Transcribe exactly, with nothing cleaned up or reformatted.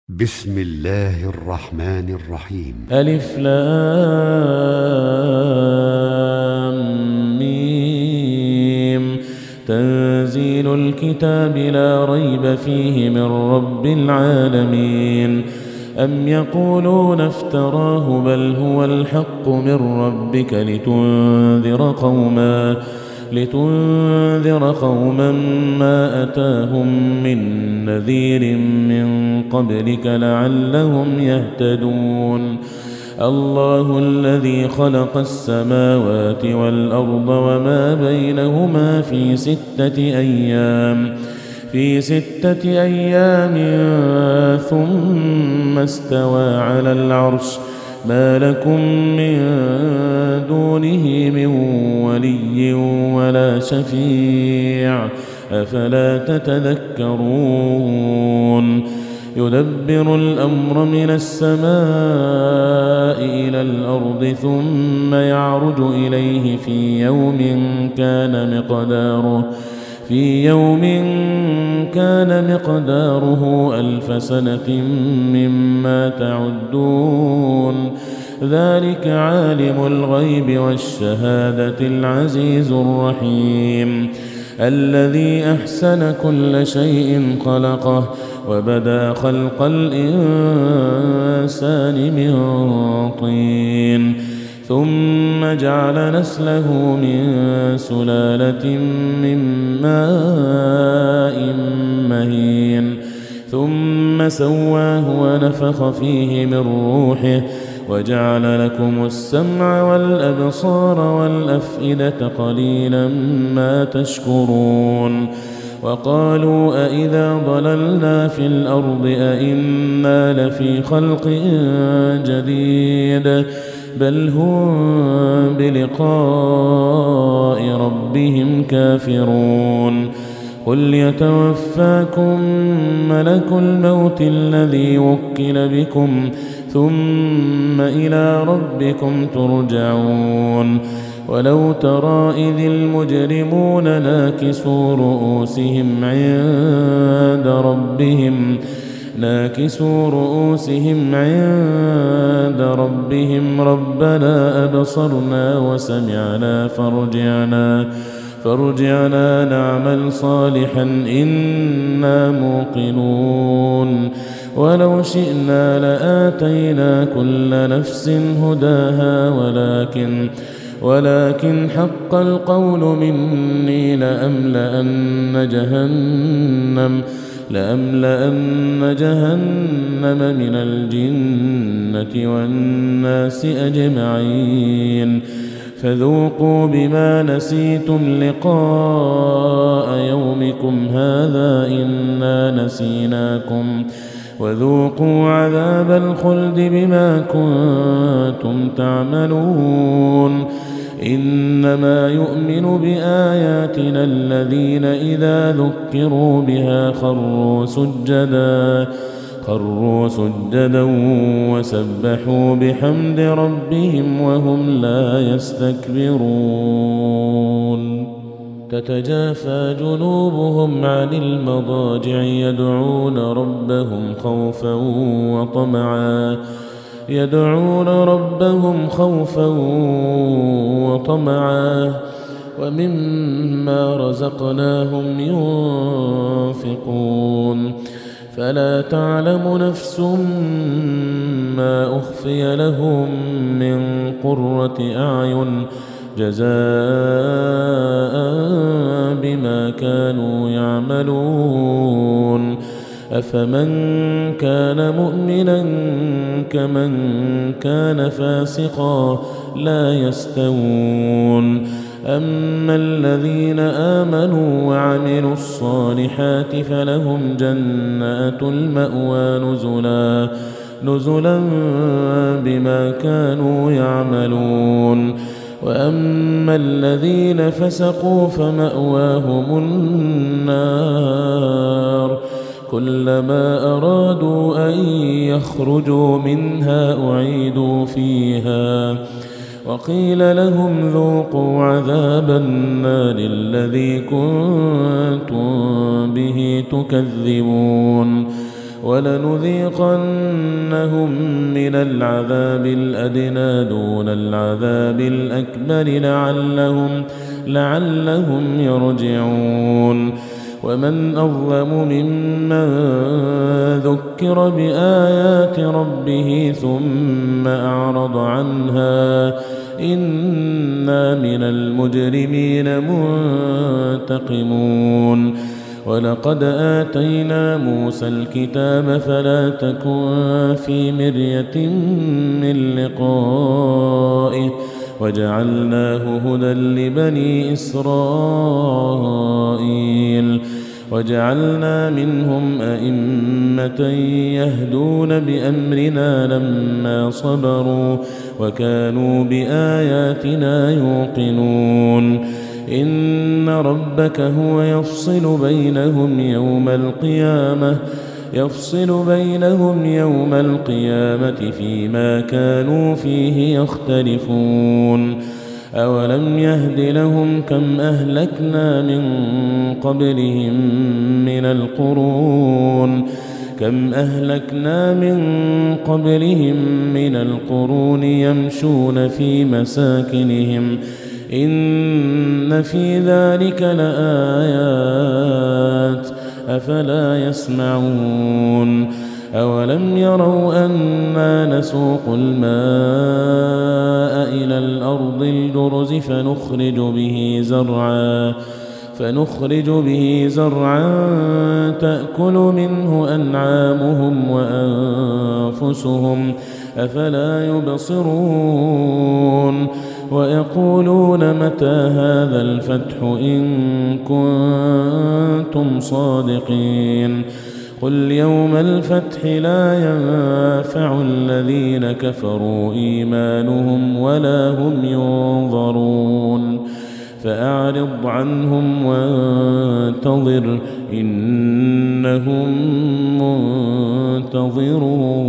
بسم الله الرحمن الرحيم. ألف لام ميم. تنزيل الكتاب لا ريب فيه من رب العالمين. أم يقولون افتراه بل هو الحق من ربك لتنذر قوما لتنذر قوما ما أتاهم من نذير من قبلك لعلهم يهتدون. الله الذي خلق السماوات والأرض وما بينهما في ستة أيام في ستة أيام ثم استوى على العرش ما لكم من دونه من ولي ولا شفيع أفلا تتذكرون. يدبر الأمر من السماء إلى الأرض ثم يعرج إليه في يوم كان مقداره في يوم كان مقداره ألف سنة مما تعدون. ذلك عالم الغيب والشهادة العزيز الرحيم الذي أحسن كل شيء خلقه وبدأ خلق الإنسان من طين ثم جعل نسله من سلالة من ماء مهين ثم سواه ونفخ فيه من روحه وجعل لكم السمع والأبصار والأفئدة قليلا ما تشكرون. وقالوا أإذا ضللنا في الأرض أإنا لفي خلق جديد بل هم بلقاء ربهم كافرون. قل يتوفاكم ملك الموت الذي وكل بكم ثم إلى ربكم ترجعون. ولو ترى إذ المجرمون ناكسوا رؤوسهم عند ربهم ناكسوا رؤوسهم عند ربهم ربنا أبصرنا وسمعنا فارجعنا فارجعنا نعمل صالحا إنا موقنون. ولو شئنا لآتينا كل نفس هداها ولكن ولكن حق القول مني لأملأن جهنم لأملأن جهنم من الجنة والناس أجمعين. فذوقوا بما نسيتم لقاء يومكم هذا إنا نسيناكم وذوقوا عذاب الخلد بما كنتم تعملون. إنما يؤمن بآياتنا الذين إذا ذكروا بها خروا سجدا خروا سجدا وسبحوا بحمد ربهم وهم لا يستكبرون. تتجافى جنوبهم عن المضاجع يدعون ربهم خوفا وطمعا يدعون ربهم خوفا وطمعا ومما رزقناهم ينفقون. فلا تعلم نفس ما أخفي لهم من قرة أعين جزاء بما كانوا يعملون. أفمن كان مؤمنا كمن كان فاسقا لا يستوون. أما الذين آمنوا وعملوا الصالحات فلهم جنات المأوى نزلا نزلا بما كانوا يعملون. وأما الذين فسقوا فمأواهم النار كلما أرادوا أن يخرجوا منها أعيدوا فيها وقيل لهم ذوقوا عذاب النار الذي كنتم به تكذبون. ولنذيقنهم من العذاب الأدنى دون العذاب الأكبر لعلهم لعلهم يرجعون ومن أظلم ممن ذكر بآيات ربه ثم أعرض عنها إنا من المجرمين منتقمون ولقد آتينا موسى الكتاب فلا تكن في مرية من لقائه وجعلناه هدى لبني إسرائيل وجعلنا منهم أئمة يهدون بأمرنا لما صبروا وكانوا بآياتنا يوقنون إن ربك هو يفصل بينهم يوم القيامة يفصل بينهم يوم القيامة فيما كانوا فيه يختلفون أولم يهد لهم كم أهلكنا من قبلهم من القرون كم أهلكنا من قبلهم من القرون يمشون في مساكنهم إن في ذلك لآيات أفلا يسمعون أولم يروا أنا نسوق الماء إلى الأرض الجرز فنخرج به زرعا فنخرج به زرعا تأكل منه أنعامهم وأنفسهم أفلا يبصرون ويقولون متى هذا الفتح إن كنتم صادقين قل يوم الفتح لا ينفع الذين كفروا إيمانهم ولا هم ينظرون فأعرض عنهم وانتظر إنهم منتظرون.